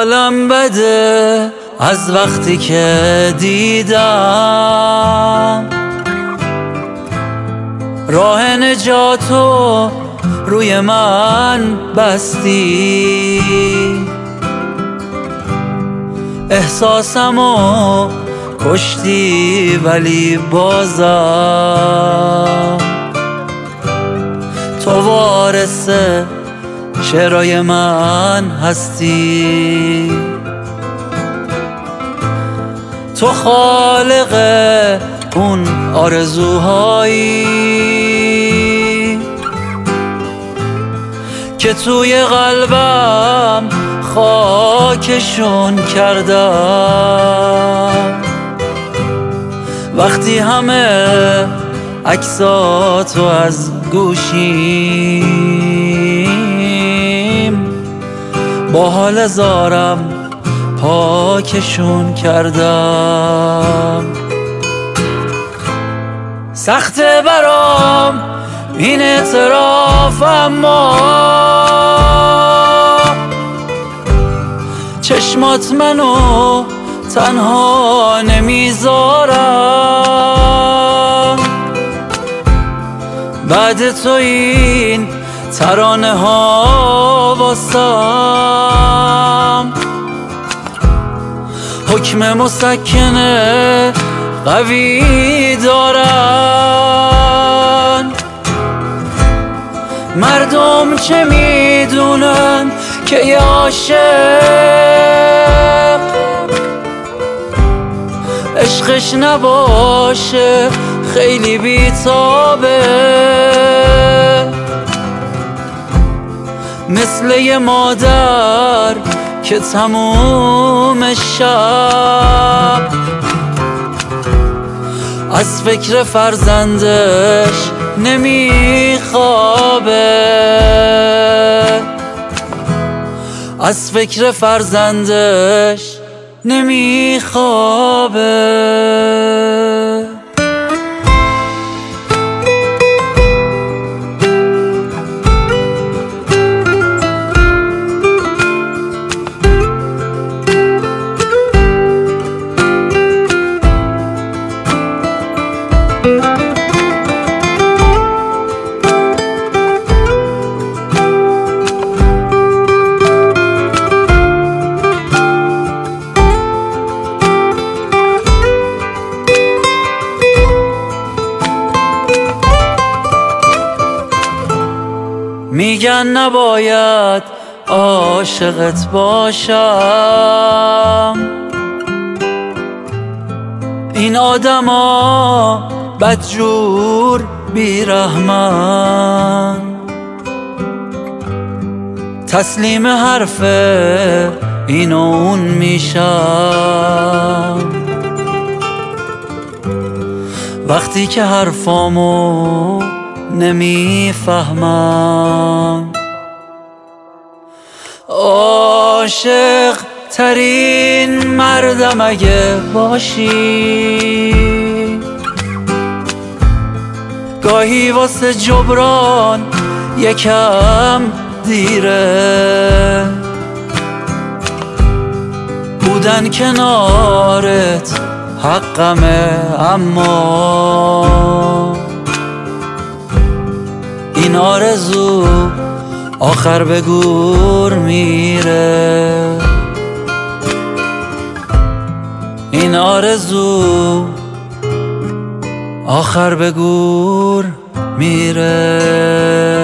حالم بده از وقتی که دیدم راه نجاتو روی من بستی. احساسمو کشتی ولی بازم تو وارث شعرهای من هستی. تو خالق اون آرزوهایی که توی قلبم خاکشون کردم. وقتی همه عکساتو از گوشیم با حال زارم پاکشون کردم. سخته برام این اعتراف اما چشمات منو تنها نمیذارم. بعد تو این ترانه ها واسم حکم مسکنه قوی دارن. مردم چه میدونن که یه عاشق عشقش نباشه خیلی بیتابه. مثل یه مادر که تموم شب از فکر فرزندش نمیخوابه. از فکر فرزندش نمیخوابه. میگن نباید عاشقت باشم، این آدما بدجور بیرحمن. تسلیم حرف این و اون میشم وقتی که حرفامو نمیفهمم. عاشق ترین مردم اگه باشی، گاهی واسه جبران یکم دیره. بودن کنارت حقمه اما این آرزو آخر به گور میره. این آرزو آخر به گور میره.